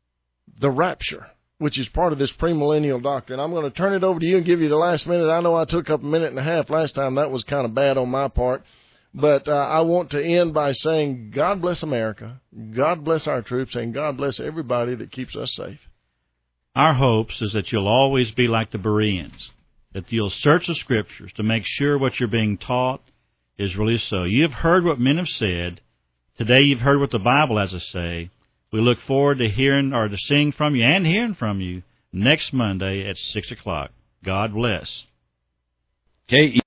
the rapture, which is part of this premillennial doctrine. I'm going to turn it over to you and give you the last minute. I know I took up a minute and a half last time. That was kind of bad on my part. But uh, I want to end by saying God bless America, God bless our troops, and God bless everybody that keeps us safe. Our hopes is that you'll always be like the Bereans, that you'll search the Scriptures to make sure what you're being taught is really so. You've heard what men have said. Today you've heard what the Bible has to say. We look forward to hearing or to seeing from you and hearing from you next Monday at six o'clock. God bless. K E